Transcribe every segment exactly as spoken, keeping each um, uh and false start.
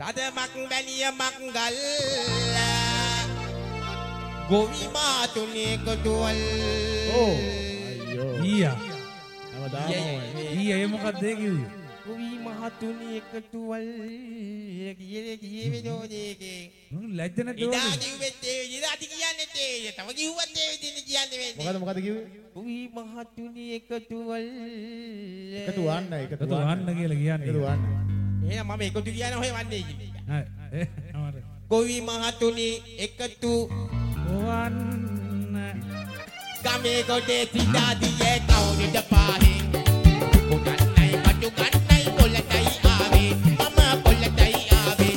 තදමක් බැනිය මක්ගල් ගොවි මාතුනේ කොටුවල් ඕ අයියෝ ඊයා හැමදාම ඊයා ඒ මොකක්ද ඒ කිව්වේ ගොවි මහතුනේ කොටුවල් ගියේ ගියේ වෙනෝදේකේ මම ලැජ්ජ නැද්ද ඉදා කිව්වෙත් ඒ ඉදාටි කියන්නේ ඒ තව කිව්වත් ඒ විදිහට කියන්නේ වෙන්නේ මොකද මොකද කිව්වේ ගොවි මහතුනේ කොටුවල් එකතු වන්න එකතු එකතු වන්න කියලා කියන්නේ එකතු වන්න එහෙනම් මම එකතු කියන ඔය වන්නේ කිව්වේ හරි ඒ අමාරු ගොවි මහතුනේ එකතු වන්න ගමේ ගොඩේ තිදාදියේ කවුරුද පාහේ උඩන්නයි මටු ගන්නයි පොළටයි ආවේ මම පොළටයි ආවේ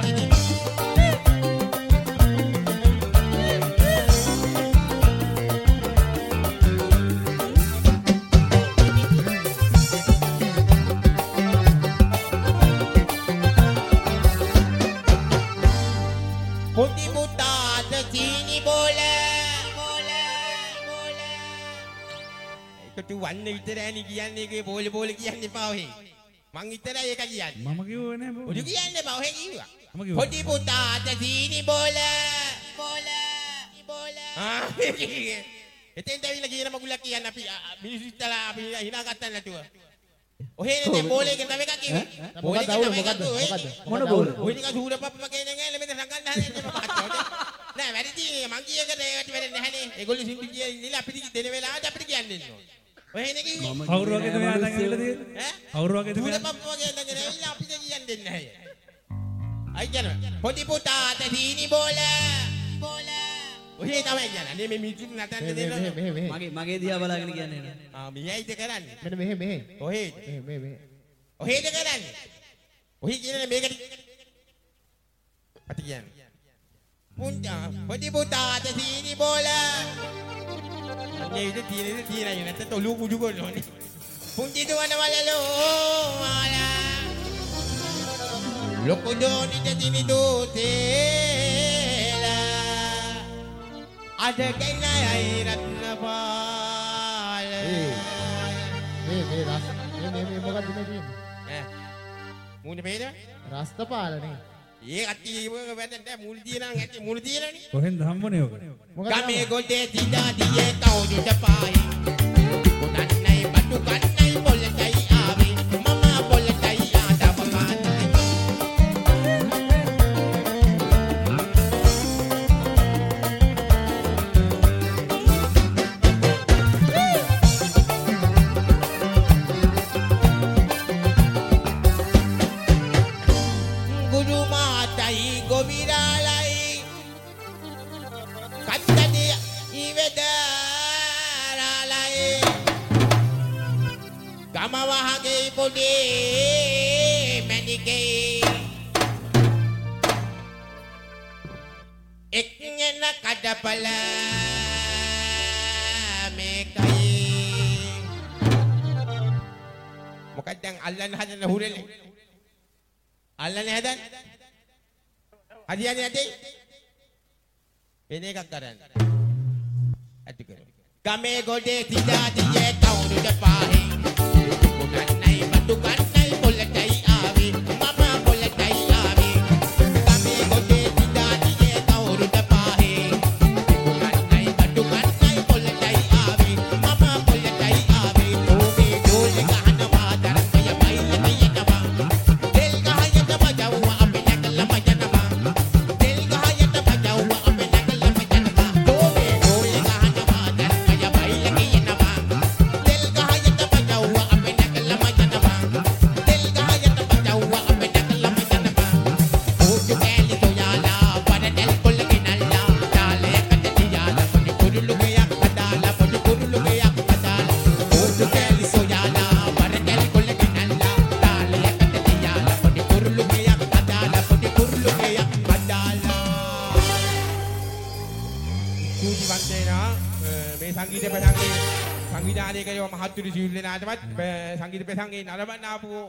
පොඩි පුතාට සීනි බෝල තු වන්නේ විතරයි කියන්නේ ඒකේ බෝල බෝල කියන්න එපා ඔහෙ මං විතරයි ඒක කියන්නේ මම කිව්වේ නෑ බෝ ඔඩු කියන්න එපා ඔහෙ කිව්වා මම කිව්වා පොඩි පුතාට සීනි බෝල බෝල බෝල ආ එතෙන් දැවිලා කියන මගුලක් කියන්න අපි මිනිස්සු ඉතලා අපි hina ගන්න නැතුව ඔහෙ නේ බෝලේ එක තව එකක් කිව්වේ මොකද අවුල මොකද මොකද මොන බෝල ඔය නිකන් සූරපප්ප කියන එක එළ මෙතන රඟන්න හදන්නේ මම නෑ වැඩි තියෙන්නේ මං කියකට ඒකට වැඩ නැහැනේ ඒගොල්ලෝ සින්දු කියන ඉඳලා අපිට දෙන වෙලාවට අපිට කියන්න දෙන්න ඕනේ ඔය එනේ කිව්වේ කවුරු වගේද මෙයා දැන් ඇවිල්ලා තියෙන්නේ ඈ කවුරු වගේද මෙයා සූරපප්ප වගේ දැන් ඇවිල්ලා අපිට කියන්න දෙන්නේ නැහැ අයි කියන පොඩි පුතාට සීනි බෝල බෝල ඔහේ තමයි කියන්නේ නේ මේ මිනිස්සු නටන්න දෙන්න මෙහෙ මෙහෙ මෙහෙ මගේ මගේ දිහා බලාගෙන කියන්නේ නෑ. ආ මෙයයිද කරන්නේ මෙන්න මෙහෙ මෙහෙ ඔහේද මෙහෙ මෙහෙ මෙහෙ ඔහේද කරන්නේ ඔහි කියන්නේ මේකට අත කියන්නේ පුන්ජා පොඩි පුතාට සීනි බෝල අනේ ඉත තියෙන්නේ තියෙනයි නැත්නම් ඔලුව කුඩු කරනෝනේ පුංචි දුවන වලලෝ මාලා ලොකු දෝනි දෙදිනි දෝතේලා අදගෙනයි රත්නපාල මේ මේ රස් මේ මේ මේ මොකද්ද මේ තියෙන්නේ ඈ මූණ පේද රස්තපාලනේ ඒ කට්ටිය ඉවක වැදෙන්න මූණ තියනන් ඇටි මූණ තියනනේ කොහෙන්ද හම්බුනේ ඔක මොකද ගමේ ගොඩේ තිදාදියේ කවුරුද පායි උඩන්නයි බඩු ගන්නයි පොළටයි ආවේ මම පොළටයි ආදපපාන ගුරු මාතයි ගොවිරාලයි කත්තදී ඉවදරාලයි ගම වහගේ පොඩි මැනිකේ එක්ගෙන කඩපල මේකයි මොකක්ද දැන් අල්ලන්න හදන හුරෙලේ අල්ලන්නේ හදන්නේ හදියන්නේ නැtei වෙන එකක් කරන්න ඇති කර ගමේ ගොඩේ තිදාදියේ කවුරුද පාහේ උඩන්නයි බඩු ගන්නයි පොළටයි ආවේ මම පොළටයි ආවේ ගමේ ගොඩේ තිදාදියේ කවුරුද පාහේ උඩන්නයි බඩු ගන්නයි පොළටයි ආවේ මම පොළටයි ආවේ ඕමේ ඩෝල් ගහනවා දරපය බයිල කියනවා දෙල් ගහයට බජවුවා අපි නැකලම යනවා දෙල් ගහයට බජවුවා අපි නැකලම යනවා ඕමේ ඩෝල් ගහනවා දරපය බයිල කියනවා දෙල් ගහයට බජවුවා අපි නැකලම යනවා දෙල් ගහයට බජවුවා අපි නැකලම යනවා ඕජු කෑලි සොයාලා වරදල් කොල්ල ගෙනල්ලා තාලයකට තියාලා පොඩි කුරුළු ගයක් හදාලා පොඩි කුරුළු ගයක් හදාලා ඕජු කෑලි සොයාලා වරදල් කොල්ල ගෙනල්ලා තාලයකට තියාලා පොඩි කුරුළු ගයක් හදාලා පොඩි කුරුළු ගයක් හදාලා සූති වන්දේනා මේ සංගීත ප්‍රසංගයේ සංවිධානය කළේ මහත්තුරු සිවිල් දෙනාටමත් සංගීත ප්‍රසංගයේ නරඹන්න ආපු